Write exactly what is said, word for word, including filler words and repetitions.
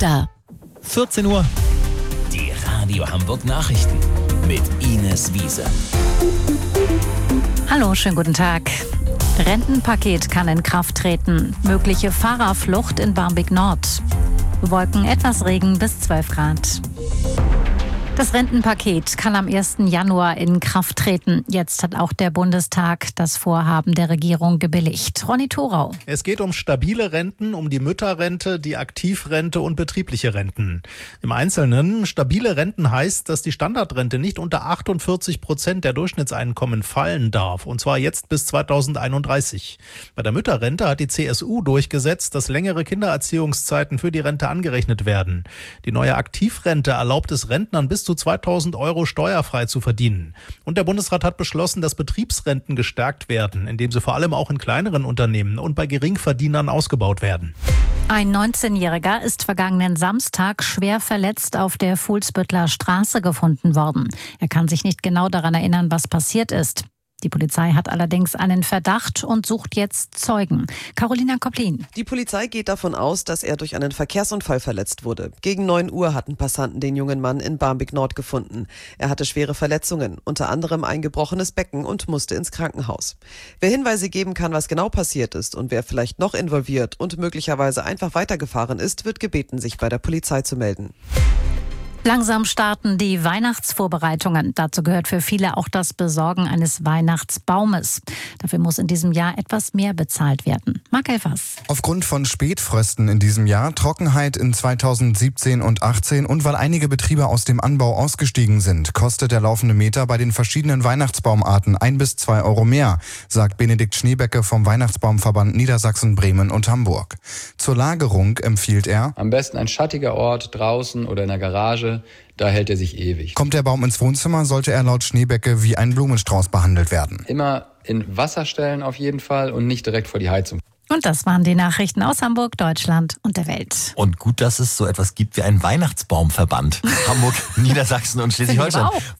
Star. vierzehn Uhr. Die Radio Hamburg Nachrichten mit Ines Wiese. Hallo, schönen guten Tag. Rentenpaket kann in Kraft treten. Mögliche Fahrerflucht in Barmbek Nord. Wolken, etwas Regen bis zwölf Grad. Das Rentenpaket kann am ersten Januar in Kraft treten. Jetzt hat auch der Bundestag das Vorhaben der Regierung gebilligt. Ronny Thorau. Es geht um stabile Renten, um die Mütterrente, die Aktivrente und betriebliche Renten. Im Einzelnen, stabile Renten heißt, dass die Standardrente nicht unter achtundvierzig Prozent der Durchschnittseinkommen fallen darf. Und zwar jetzt bis zweitausendeinunddreißig. Bei der Mütterrente hat die C S U durchgesetzt, dass längere Kindererziehungszeiten für die Rente angerechnet werden. Die neue Aktivrente erlaubt es Rentnern bis zu zweitausend Euro steuerfrei zu verdienen. Und der Bundesrat hat beschlossen, dass Betriebsrenten gestärkt werden, indem sie vor allem auch in kleineren Unternehmen und bei Geringverdienern ausgebaut werden. Ein neunzehnjähriger ist vergangenen Samstag schwer verletzt auf der Fuhlsbüttler Straße gefunden worden. Er kann sich nicht genau daran erinnern, was passiert ist. Die Polizei hat allerdings einen Verdacht und sucht jetzt Zeugen. Carolina Koplin. Die Polizei geht davon aus, dass er durch einen Verkehrsunfall verletzt wurde. Gegen neun Uhr hatten Passanten den jungen Mann in Barmbek Nord gefunden. Er hatte schwere Verletzungen, unter anderem ein gebrochenes Becken und musste ins Krankenhaus. Wer Hinweise geben kann, was genau passiert ist und wer vielleicht noch involviert und möglicherweise einfach weitergefahren ist, wird gebeten, sich bei der Polizei zu melden. Langsam starten die Weihnachtsvorbereitungen. Dazu gehört für viele auch das Besorgen eines Weihnachtsbaumes. Dafür muss in diesem Jahr etwas mehr bezahlt werden. Marc Elfers. Aufgrund von Spätfrösten in diesem Jahr, Trockenheit in zweitausendsiebzehn und achtzehn und weil einige Betriebe aus dem Anbau ausgestiegen sind, kostet der laufende Meter bei den verschiedenen Weihnachtsbaumarten ein bis zwei Euro mehr, sagt Benedikt Schneebecke vom Weihnachtsbaumverband Niedersachsen, Bremen und Hamburg. Zur Lagerung empfiehlt er: Am besten ein schattiger Ort draußen oder in der Garage. Da hält er sich ewig. Kommt der Baum ins Wohnzimmer, sollte er laut Schneebecke wie ein Blumenstrauß behandelt werden. Immer in Wasser stellen auf jeden Fall und nicht direkt vor die Heizung. Und das waren die Nachrichten aus Hamburg, Deutschland und der Welt. Und gut, dass es so etwas gibt wie einen Weihnachtsbaumverband. Hamburg, Niedersachsen und Schleswig-Holstein.